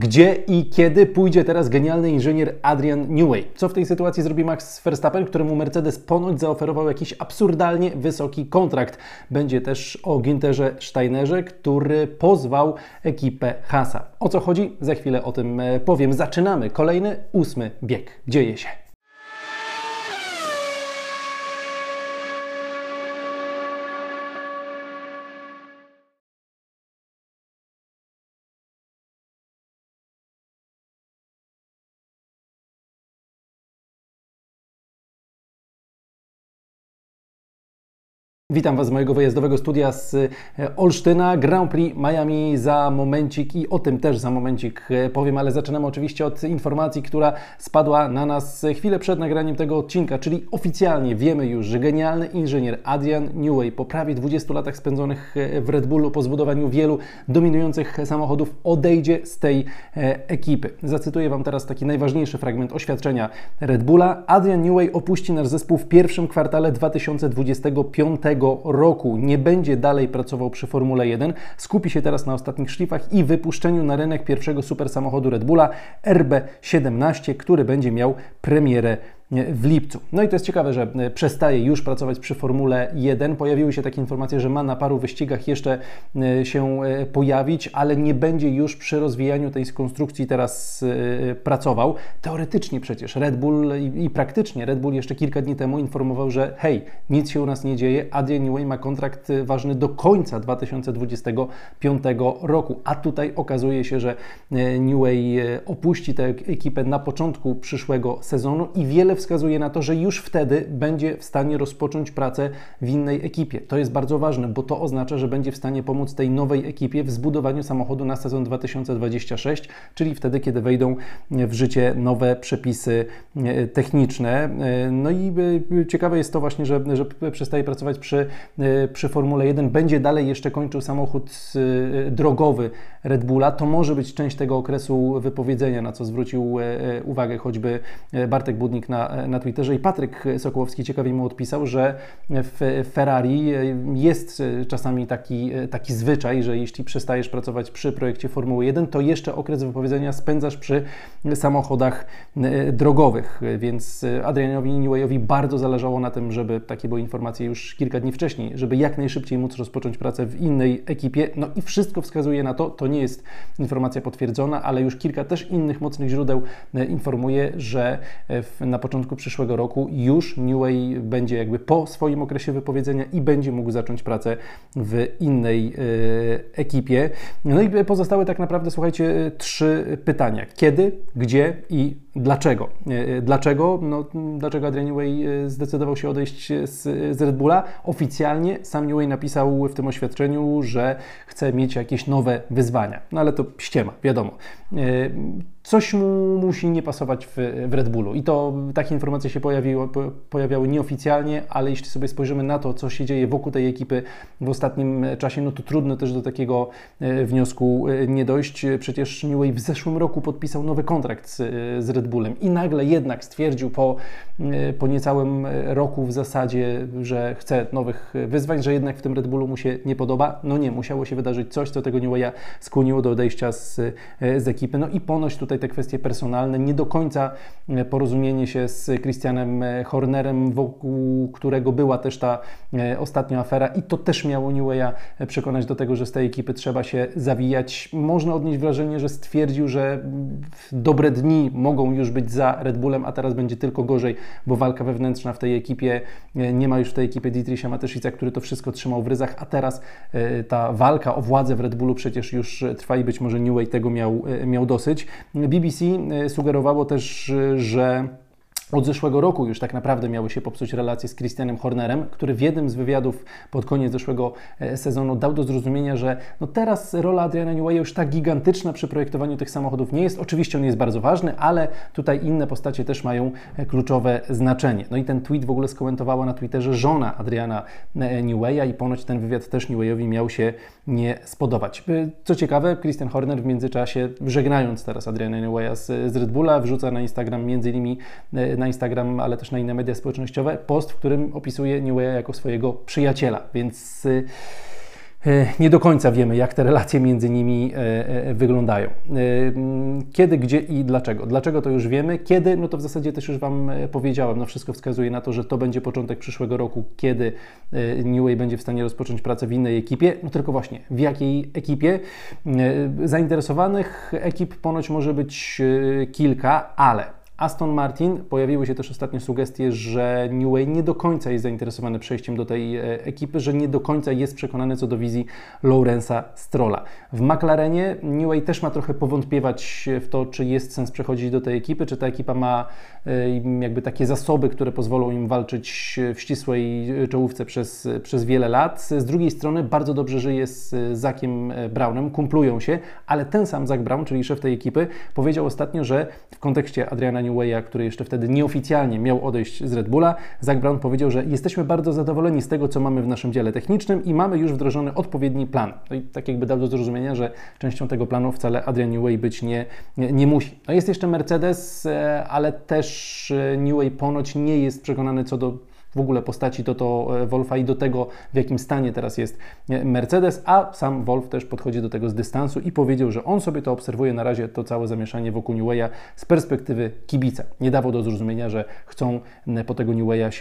Gdzie i kiedy pójdzie teraz genialny inżynier Adrian Newey? Co w tej sytuacji zrobi Max Verstappen, któremu Mercedes ponoć zaoferował jakiś absurdalnie wysoki kontrakt? Będzie też o Günterze Steinerze, który pozwał ekipę Haasa. O co chodzi? Za chwilę o tym powiem. Zaczynamy kolejny 8. bieg. Dzieje się. Witam Was z mojego wyjazdowego studia z Olsztyna. Grand Prix Miami za momencik i o tym też za momencik powiem, ale zaczynamy oczywiście od informacji, która spadła na nas chwilę przed nagraniem tego odcinka, czyli oficjalnie wiemy już, że genialny inżynier Adrian Newey po prawie 20 latach spędzonych w Red Bullu, po zbudowaniu wielu dominujących samochodów, odejdzie z tej ekipy. Zacytuję Wam teraz taki najważniejszy fragment oświadczenia Red Bulla. Adrian Newey opuści nasz zespół w pierwszym kwartale 2025 roku. Nie będzie dalej pracował przy Formule 1. Skupi się teraz na ostatnich szlifach i wypuszczeniu na rynek pierwszego super samochodu Red Bulla RB17, który będzie miał premierę w lipcu. No i to jest ciekawe, że przestaje już pracować przy Formule 1. Pojawiły się takie informacje, że ma na paru wyścigach jeszcze się pojawić, ale nie będzie już przy rozwijaniu tej konstrukcji teraz pracował. Teoretycznie przecież Red Bull i praktycznie Red Bull jeszcze kilka dni temu informował, że hej, nic się u nas nie dzieje, Adrian Newey ma kontrakt ważny do końca 2025 roku, a tutaj okazuje się, że Newey opuści tę ekipę na początku przyszłego sezonu i wiele wskazuje na to, że już wtedy będzie w stanie rozpocząć pracę w innej ekipie. To jest bardzo ważne, bo to oznacza, że będzie w stanie pomóc tej nowej ekipie w zbudowaniu samochodu na sezon 2026, czyli wtedy, kiedy wejdą w życie nowe przepisy techniczne. No i ciekawe jest to właśnie, że przestaje pracować przy Formule 1. Będzie dalej jeszcze kończył samochód drogowy Red Bulla. To może być część tego okresu wypowiedzenia, na co zwrócił uwagę choćby Bartek Budnik na Twitterze i Patryk Sokołowski ciekawie mu odpisał, że w Ferrari jest czasami taki zwyczaj, że jeśli przestajesz pracować przy projekcie Formuły 1, to jeszcze okres wypowiedzenia spędzasz przy samochodach drogowych, więc Adrianowi Neweyowi bardzo zależało na tym, żeby takie były informacje już kilka dni wcześniej, żeby jak najszybciej móc rozpocząć pracę w innej ekipie. No i wszystko wskazuje na to nie jest informacja potwierdzona, ale już kilka też innych mocnych źródeł informuje, że na początku przyszłego roku już Newey będzie jakby po swoim okresie wypowiedzenia i będzie mógł zacząć pracę w innej ekipie. No i pozostały tak naprawdę, słuchajcie, 3 pytania. Kiedy, gdzie i dlaczego? Dlaczego? No, dlaczego Adrian Newey zdecydował się odejść z Red Bulla? Oficjalnie sam Newey napisał w tym oświadczeniu, że chce mieć jakieś nowe wyzwania. No ale to ściema, wiadomo. Coś mu musi nie pasować w Red Bullu i to takie informacje się pojawiały nieoficjalnie, ale jeśli sobie spojrzymy na to, co się dzieje wokół tej ekipy w ostatnim czasie, no to trudno też do takiego wniosku nie dojść. Przecież Newey w zeszłym roku podpisał nowy kontrakt z Red Bullem i nagle jednak stwierdził po niecałym roku w zasadzie, że chce nowych wyzwań, że jednak w tym Red Bullu mu się nie podoba. No nie, musiało się wydarzyć coś, co tego Neweya skłoniło do odejścia z ekipy. No i ponoć tutaj te kwestie personalne, nie do końca porozumienie się z Christianem Hornerem, wokół którego była też ta ostatnia afera i to też miało Neweya przekonać do tego, że z tej ekipy trzeba się zawijać. Można odnieść wrażenie, że stwierdził, że dobre dni mogą już być za Red Bullem, a teraz będzie tylko gorzej, bo walka wewnętrzna w tej ekipie, nie ma już w tej ekipie Dietricha Mateszica, który to wszystko trzymał w ryzach, a teraz ta walka o władzę w Red Bullu przecież już trwa i być może Newey tego miał dosyć. BBC sugerowało też, że od zeszłego roku już tak naprawdę miały się popsuć relacje z Christianem Hornerem, który w jednym z wywiadów pod koniec zeszłego sezonu dał do zrozumienia, że no teraz rola Adriana Neweya już tak gigantyczna przy projektowaniu tych samochodów nie jest. Oczywiście on jest bardzo ważny, ale tutaj inne postacie też mają kluczowe znaczenie. No i ten tweet w ogóle skomentowała na Twitterze żona Adriana Neweya i ponoć ten wywiad też Neweyowi miał się nie spodobać. Co ciekawe, Christian Horner w międzyczasie, żegnając teraz Adriana Neweya z Red Bulla, wrzuca na Instagram między innymi na Instagram, ale też na inne media społecznościowe, post, w którym opisuje Neweya jako swojego przyjaciela, więc Nie do końca wiemy, jak te relacje między nimi wyglądają. Kiedy, gdzie i dlaczego. Dlaczego to już wiemy. Kiedy, no to w zasadzie też już Wam powiedziałem. No wszystko wskazuje na to, że to będzie początek przyszłego roku, kiedy New Way będzie w stanie rozpocząć pracę w innej ekipie. No tylko właśnie, w jakiej ekipie? Zainteresowanych ekip ponoć może być kilka, ale Aston Martin, pojawiły się też ostatnio sugestie, że New Way nie do końca jest zainteresowany przejściem do tej ekipy, że nie do końca jest przekonany co do wizji Lawrence'a Strolla. W McLarenie New Way też ma trochę powątpiewać w to, czy jest sens przechodzić do tej ekipy, czy ta ekipa ma jakby takie zasoby, które pozwolą im walczyć w ścisłej czołówce przez wiele lat. Z drugiej strony bardzo dobrze żyje z Zackiem Brownem, kumplują się, ale ten sam Zach Brown, czyli szef tej ekipy, powiedział ostatnio, że w kontekście Adriana Newey'a, który jeszcze wtedy nieoficjalnie miał odejść z Red Bulla, Zach Brown powiedział, że jesteśmy bardzo zadowoleni z tego, co mamy w naszym dziale technicznym i mamy już wdrożony odpowiedni plan. No i tak jakby dał do zrozumienia, że częścią tego planu wcale Adrian Newey być nie musi. No jest jeszcze Mercedes, ale też Newey ponoć nie jest przekonany co do w ogóle postaci Toto Wolffa i do tego, w jakim stanie teraz jest Mercedes, a sam Wolff też podchodzi do tego z dystansu i powiedział, że on sobie to obserwuje na razie, to całe zamieszanie wokół Newey'a z perspektywy kibica. Nie dawał do zrozumienia, że chcą po tego Newey'a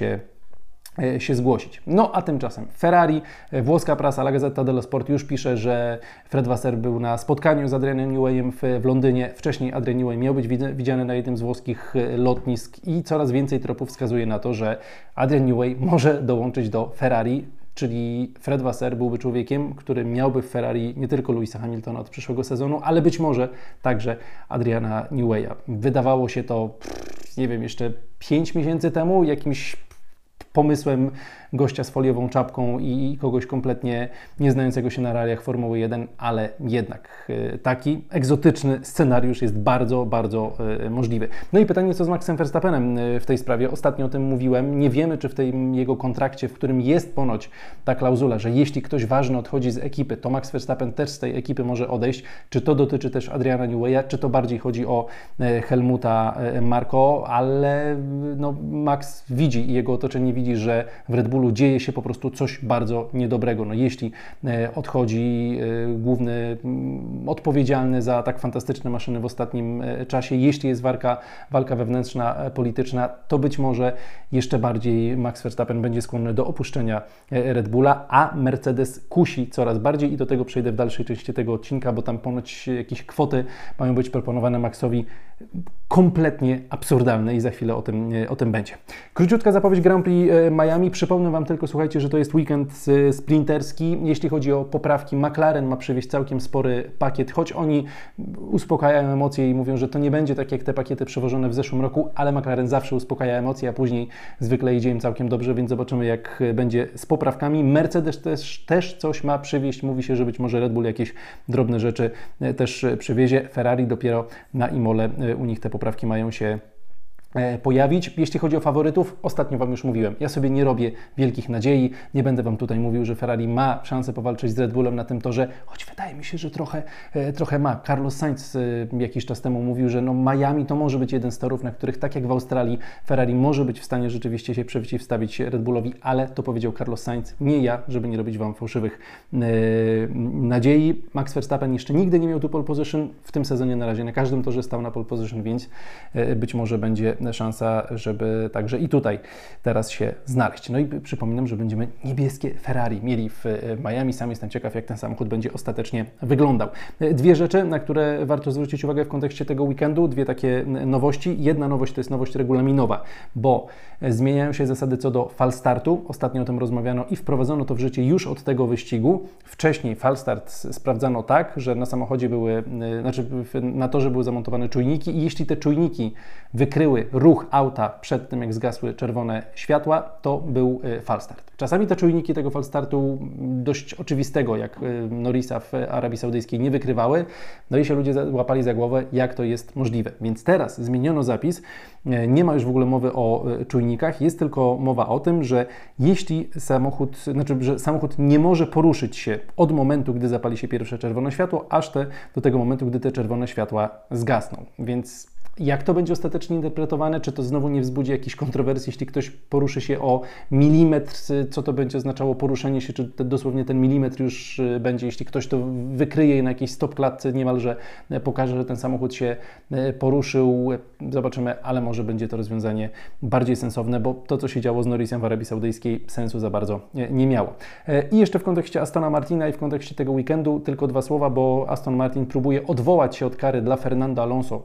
się zgłosić. No a tymczasem Ferrari, włoska prasa La Gazzetta dello Sport już pisze, że Fred Vasseur był na spotkaniu z Adrianem Neweyem w Londynie. Wcześniej Adrian Newey miał być widziany na jednym z włoskich lotnisk i coraz więcej tropów wskazuje na to, że Adrian Newey może dołączyć do Ferrari, czyli Fred Vasseur byłby człowiekiem, który miałby w Ferrari nie tylko Lewisa Hamiltona od przyszłego sezonu, ale być może także Adriana Newey'a. Wydawało się to, nie wiem, jeszcze 5 miesięcy temu jakimś pomysłem gościa z foliową czapką i kogoś kompletnie nie znającego się na realiach Formuły 1, ale jednak taki egzotyczny scenariusz jest bardzo, bardzo możliwy. No i pytanie, co z Maxem Verstappenem w tej sprawie? Ostatnio o tym mówiłem. Nie wiemy, czy w tym jego kontrakcie, w którym jest ponoć ta klauzula, że jeśli ktoś ważny odchodzi z ekipy, to Max Verstappen też z tej ekipy może odejść. Czy to dotyczy też Adriana Newey'a, czy to bardziej chodzi o Helmuta Marko, ale no, Max widzi i jego otoczenie widzi, że w Red Bullu dzieje się po prostu coś bardzo niedobrego. No, jeśli odchodzi główny odpowiedzialny za tak fantastyczne maszyny w ostatnim czasie, jeśli jest walka wewnętrzna, polityczna, to być może jeszcze bardziej Max Verstappen będzie skłonny do opuszczenia Red Bulla, a Mercedes kusi coraz bardziej i do tego przejdę w dalszej części tego odcinka, bo tam ponoć jakieś kwoty mają być proponowane Maxowi kompletnie absurdalne i za chwilę o tym będzie. Króciutka zapowiedź Grand Prix Miami. Przypomnę Wam tylko, słuchajcie, że to jest weekend sprinterski. Jeśli chodzi o poprawki, McLaren ma przywieźć całkiem spory pakiet, choć oni uspokajają emocje i mówią, że to nie będzie tak jak te pakiety przewożone w zeszłym roku, ale McLaren zawsze uspokaja emocje, a później zwykle idzie im całkiem dobrze, więc zobaczymy, jak będzie z poprawkami. Mercedes też coś ma przywieźć. Mówi się, że być może Red Bull jakieś drobne rzeczy też przywiezie. Ferrari dopiero na Imole, u nich te poprawki mają się pojawić. Jeśli chodzi o faworytów, ostatnio Wam już mówiłem, ja sobie nie robię wielkich nadziei, nie będę Wam tutaj mówił, że Ferrari ma szansę powalczyć z Red Bullem na tym torze, choć wydaje mi się, że trochę ma. Carlos Sainz jakiś czas temu mówił, że no Miami to może być jeden z torów, na których tak jak w Australii Ferrari może być w stanie rzeczywiście się przeciwstawić Red Bullowi, ale to powiedział Carlos Sainz, nie ja, żeby nie robić Wam fałszywych nadziei. Max Verstappen jeszcze nigdy nie miał tu pole position, w tym sezonie na razie na każdym torze stał na pole position, więc być może będzie szansa, żeby także i tutaj teraz się znaleźć. No i przypominam, że będziemy niebieskie Ferrari mieli w Miami. Sam jestem ciekaw, jak ten samochód będzie ostatecznie wyglądał. Dwie rzeczy, na które warto zwrócić uwagę w kontekście tego weekendu, dwie takie nowości. Jedna nowość to jest nowość regulaminowa, bo zmieniają się zasady co do falstartu. Ostatnio o tym rozmawiano i wprowadzono to w życie już od tego wyścigu. Wcześniej falstart sprawdzano tak, że na samochodzie na torze były zamontowane czujniki i jeśli te czujniki wykryły ruch auta przed tym, jak zgasły czerwone światła, to był falstart. Czasami te czujniki tego falstartu dość oczywistego, jak Norrisa w Arabii Saudyjskiej, nie wykrywały, no i się ludzie łapali za głowę, jak to jest możliwe. Więc teraz zmieniono zapis, nie ma już w ogóle mowy o czujnikach, jest tylko mowa o tym, że jeśli że samochód nie może poruszyć się od momentu, gdy zapali się pierwsze czerwone światło, aż do tego momentu, gdy te czerwone światła zgasną. Więc Jak to będzie ostatecznie interpretowane? Czy to znowu nie wzbudzi jakichś kontrowersji, jeśli ktoś poruszy się o milimetr? Co to będzie oznaczało poruszenie się? Czy dosłownie ten milimetr już będzie, jeśli ktoś to wykryje i na jakiejś stop-klatce niemalże pokaże, że ten samochód się poruszył? Zobaczymy, ale może będzie to rozwiązanie bardziej sensowne, bo to, co się działo z Norrisem w Arabii Saudyjskiej, sensu za bardzo nie miało. I jeszcze w kontekście Astona Martina i w kontekście tego weekendu tylko dwa słowa, bo Aston Martin próbuje odwołać się od kary dla Fernando Alonso,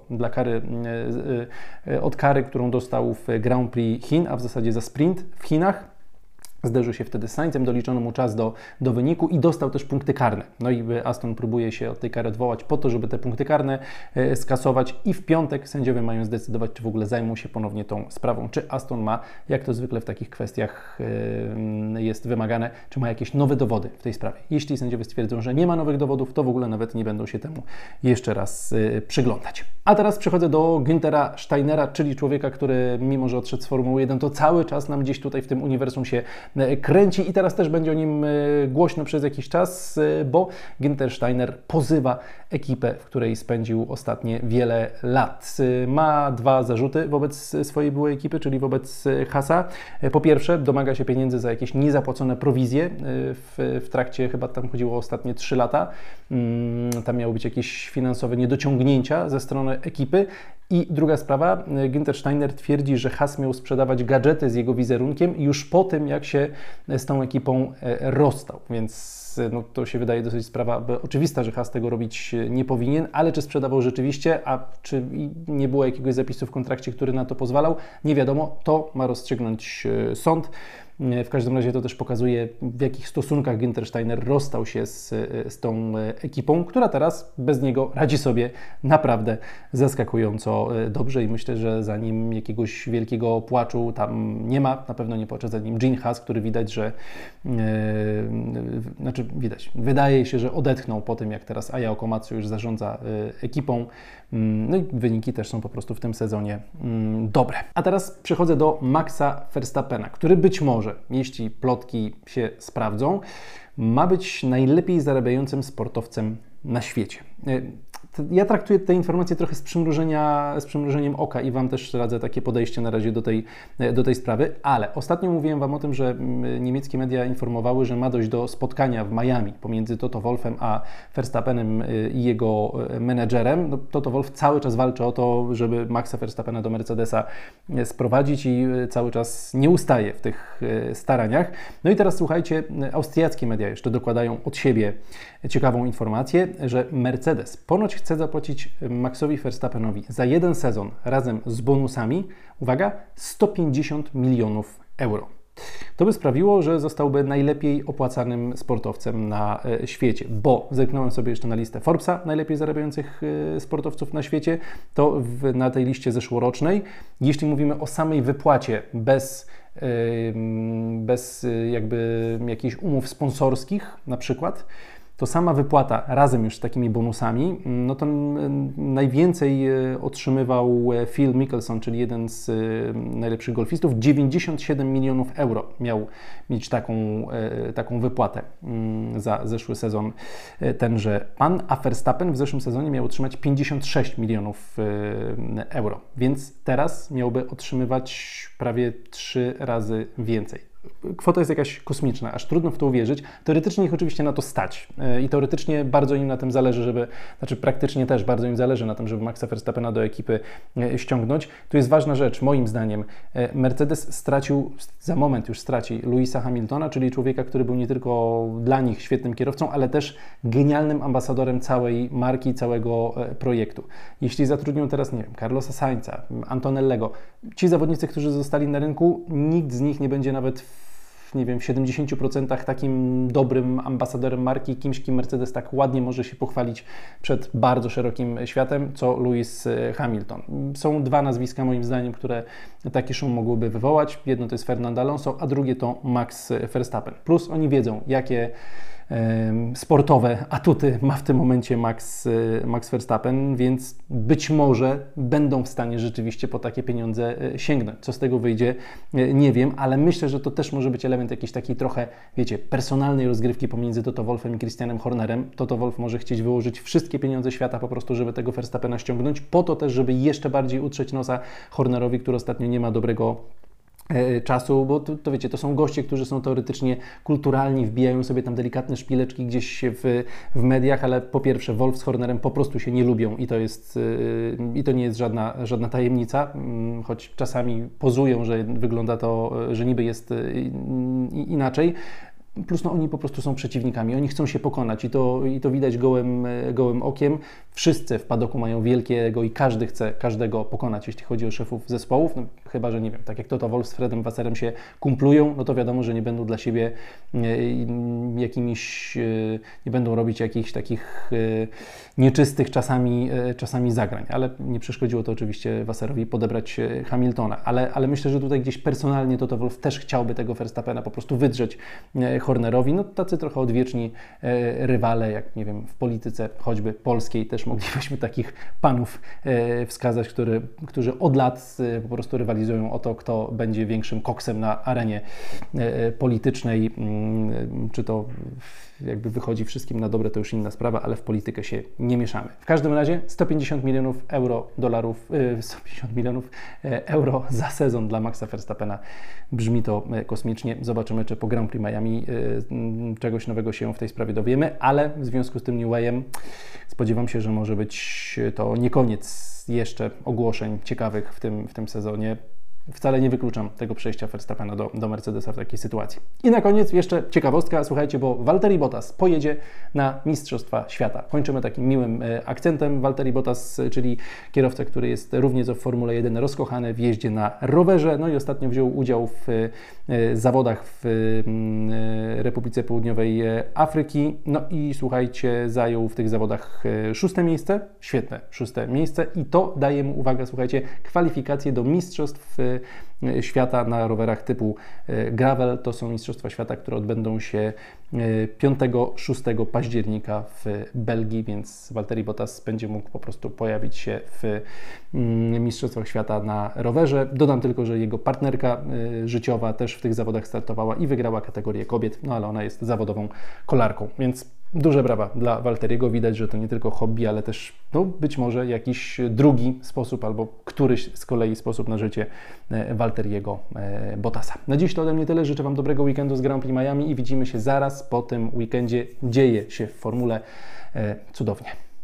od kary, którą dostał w Grand Prix Chin, a w zasadzie za sprint w Chinach. Zderzył się wtedy z Sainzem, doliczono mu czas do wyniku i dostał też punkty karne. No i Aston próbuje się od tej kary odwołać po to, żeby te punkty karne skasować i w piątek sędziowie mają zdecydować, czy w ogóle zajmą się ponownie tą sprawą, czy Aston ma, jak to zwykle w takich kwestiach jest wymagane, czy ma jakieś nowe dowody w tej sprawie. Jeśli sędziowie stwierdzą, że nie ma nowych dowodów, to w ogóle nawet nie będą się temu jeszcze raz przyglądać. A teraz przechodzę do Günthera Steinera, czyli człowieka, który mimo, że odszedł z Formuły 1, to cały czas nam gdzieś tutaj w tym uniwersum się kręci i teraz też będzie o nim głośno przez jakiś czas, bo Günther Steiner pozywa ekipę, w której spędził ostatnie wiele lat. Ma dwa zarzuty wobec swojej byłej ekipy, czyli wobec Haasa. Po pierwsze, domaga się pieniędzy za jakieś niezapłacone prowizje w trakcie, chyba tam chodziło o ostatnie 3 lata. Tam miały być jakieś finansowe niedociągnięcia ze strony ekipy. I druga sprawa, Günther Steiner twierdzi, że Haas miał sprzedawać gadżety z jego wizerunkiem już po tym, jak się z tą ekipą rozstał, więc no, to się wydaje dosyć sprawa oczywista, że Haas tego robić nie powinien, ale czy sprzedawał rzeczywiście, a czy nie było jakiegoś zapisu w kontrakcie, który na to pozwalał, nie wiadomo, to ma rozstrzygnąć sąd. W każdym razie to też pokazuje, w jakich stosunkach Günther Steiner rozstał się z tą ekipą, która teraz bez niego radzi sobie naprawdę zaskakująco dobrze i myślę, że za nim jakiegoś wielkiego płaczu tam nie ma. Na pewno nie płacze za nim Gene Haas, który widać, że wydaje się, że odetchnął po tym, jak teraz Aya Komatsu już zarządza ekipą. No i wyniki też są po prostu w tym sezonie dobre. A teraz przechodzę do Maxa Verstappena, który być może, jeśli plotki się sprawdzą, ma być najlepiej zarabiającym sportowcem na świecie. Ja traktuję te informacje trochę z przymrużeniem oka i Wam też radzę takie podejście na razie do tej sprawy, ale ostatnio mówiłem Wam o tym, że niemieckie media informowały, że ma dojść do spotkania w Miami pomiędzy Toto Wolffem a Verstappenem i jego menedżerem. No, Toto Wolff cały czas walczy o to, żeby Maxa Verstappena do Mercedesa sprowadzić i cały czas nie ustaje w tych staraniach. No i teraz słuchajcie, austriackie media jeszcze dokładają od siebie ciekawą informację, że Mercedes ponoć chce zapłacić Maxowi Verstappenowi za jeden sezon razem z bonusami, uwaga, 150 milionów euro. To by sprawiło, że zostałby najlepiej opłacanym sportowcem na świecie, bo zerknąłem sobie jeszcze na listę Forbesa najlepiej zarabiających sportowców na świecie, to na tej liście zeszłorocznej, jeśli mówimy o samej wypłacie bez jakby jakichś umów sponsorskich na przykład, to sama wypłata razem już z takimi bonusami, no to najwięcej otrzymywał Phil Mickelson, czyli jeden z najlepszych golfistów. 97 milionów euro miał mieć taką wypłatę za zeszły sezon tenże pan, a Verstappen w zeszłym sezonie miał otrzymać 56 milionów euro, więc teraz miałby otrzymywać prawie 3 razy więcej. Kwota jest jakaś kosmiczna, aż trudno w to uwierzyć. Teoretycznie ich oczywiście na to stać i teoretycznie bardzo im na tym zależy, praktycznie też bardzo im zależy na tym, żeby Maxa Verstappena do ekipy ściągnąć. Tu jest ważna rzecz, moim zdaniem. Mercedes za moment już straci Lewisa Hamiltona, czyli człowieka, który był nie tylko dla nich świetnym kierowcą, ale też genialnym ambasadorem całej marki, całego projektu. Jeśli zatrudnią teraz, nie wiem, Carlosa Sainza, Antonellego, ci zawodnicy, którzy zostali na rynku, nikt z nich nie będzie nawet w 70% takim dobrym ambasadorem marki, kimś, kim Mercedes tak ładnie może się pochwalić przed bardzo szerokim światem, co Lewis Hamilton. Są dwa nazwiska, moim zdaniem, które taki szum mogłyby wywołać. Jedno to jest Fernando Alonso, a drugie to Max Verstappen. Plus oni wiedzą, jakie sportowe atuty ma w tym momencie Max Verstappen, więc być może będą w stanie rzeczywiście po takie pieniądze sięgnąć. Co z tego wyjdzie, nie wiem, ale myślę, że to też może być element jakiejś takiej trochę, wiecie, personalnej rozgrywki pomiędzy Toto Wolffem i Christianem Hornerem. Toto Wolff może chcieć wyłożyć wszystkie pieniądze świata po prostu, żeby tego Verstappena ściągnąć, po to też, żeby jeszcze bardziej utrzeć nosa Hornerowi, który ostatnio nie ma dobrego czasu, bo to wiecie, to są goście, którzy są teoretycznie kulturalni, wbijają sobie tam delikatne szpileczki gdzieś w mediach, ale po pierwsze Wolff z Hornerem po prostu się nie lubią i to nie jest żadna tajemnica, choć czasami pozują, że wygląda to, że niby jest inaczej. Plus no, oni po prostu są przeciwnikami, oni chcą się pokonać i to widać gołym okiem. Wszyscy w padoku mają wielkie ego i każdy chce każdego pokonać, jeśli chodzi o szefów zespołów. No, chyba że nie wiem, tak jak Toto Wolff z Fredem Wasserem się kumplują, no to wiadomo, że nie będą dla siebie nie będą robić jakichś takich nieczystych czasami zagrań, ale nie przeszkodziło to oczywiście Wasserowi podebrać Hamiltona, ale myślę, że tutaj gdzieś personalnie Toto Wolff też chciałby tego Verstappena po prostu wydrzeć Hornerowi, no tacy trochę odwieczni rywale, jak nie wiem, w polityce choćby polskiej też moglibyśmy takich panów wskazać, którzy od lat po prostu rywalizują o to, kto będzie większym koksem na arenie politycznej, czy to jakby wychodzi wszystkim na dobre, to już inna sprawa, ale w politykę się nie mieszamy. W każdym razie 150 milionów euro za sezon dla Maxa Verstappena. Brzmi to kosmicznie. Zobaczymy, czy po Grand Prix Miami czegoś nowego się w tej sprawie dowiemy, ale w związku z tym New Way'em spodziewam się, że może być to nie koniec jeszcze ogłoszeń ciekawych w tym sezonie. Wcale nie wykluczam tego przejścia Verstappena do Mercedesa w takiej sytuacji. I na koniec jeszcze ciekawostka, słuchajcie, bo Valtteri Bottas pojedzie na Mistrzostwa Świata. Kończymy takim miłym akcentem. Valtteri Bottas, czyli kierowca, który jest również w Formule 1 rozkochany w jeździe na rowerze, no i ostatnio wziął udział w zawodach w Republice Południowej Afryki. No i słuchajcie, zajął w tych zawodach 6. miejsce, świetne 6. miejsce i to daje mu, uwaga, słuchajcie, kwalifikacje do Mistrzostw Świata na rowerach typu gravel. To są Mistrzostwa Świata, które odbędą się 5-6 października w Belgii, więc Valtteri Bottas będzie mógł po prostu pojawić się w Mistrzostwach Świata na rowerze. Dodam tylko, że jego partnerka życiowa też w tych zawodach startowała i wygrała kategorię kobiet, no ale ona jest zawodową kolarką, więc duże brawa dla Valtteriego. Widać, że to nie tylko hobby, ale też no, być może jakiś drugi sposób albo któryś z kolei sposób na życie Valtteriego Bottasa. Na dziś to ode mnie tyle. Życzę Wam dobrego weekendu z Grand Prix Miami i widzimy się zaraz po tym weekendzie. Dzieje się w formule cudownie.